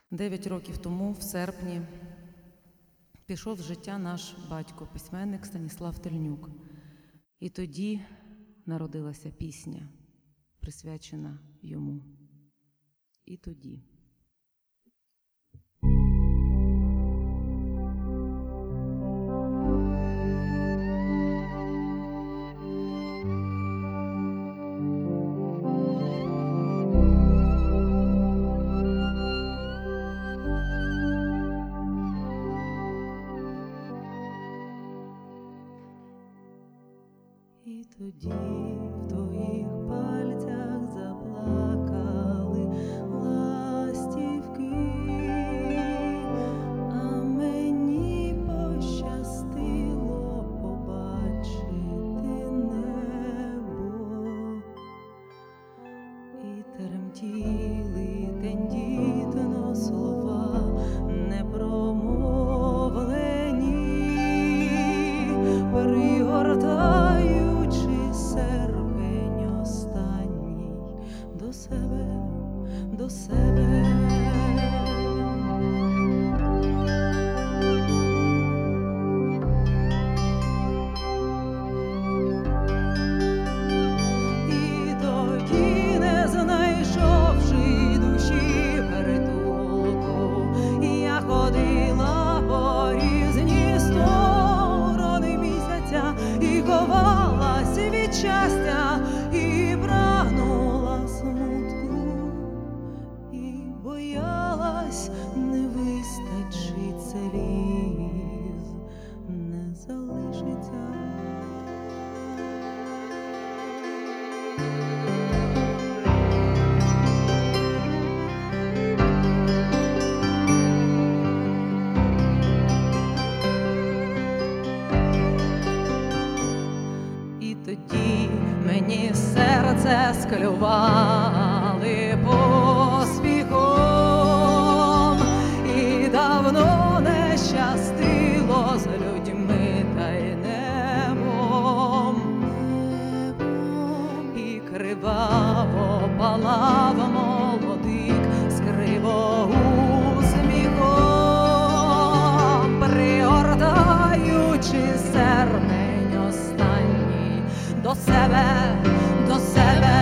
9 років тому, в серпні, пішов з життя наш батько, письменник Станіслав Тельнюк. І тоді народилася пісня, присвячена йому. І тоді. І тоді в твоїх пальцях заплакали ластівки, а мені пощастило побачити небо. І тремтіли тендітно слова непромовлені, пригортаючи серпень останній до себе, до себе. І тоді, не знайшовши душі притулку, я ходила по різні сторони місяця і ховалась від щастя, і прагнула смутку, і боялась, не вистачить сліз, не залишиться. І тоді мені серце склювали поспіхом, і давно не щастило з людьми та й небом, і криваво палав молодик з кривоусміхом, пригортаючи серпень останній до себе, до себе.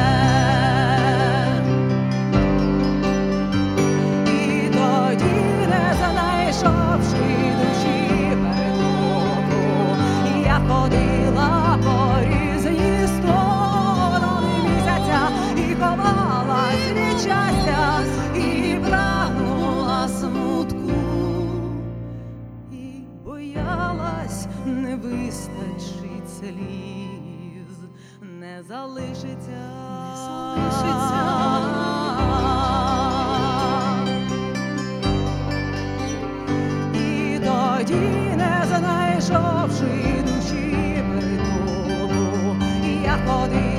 І тоді, не знайшовши душі притулку, я ходила по різні сторони місяця і ховалась від щастя, і прагнула смутку, і боялась, не вистачить сліз, не залишиться, не залишиться. І тоді, не знайшовши душі притулку, я ходила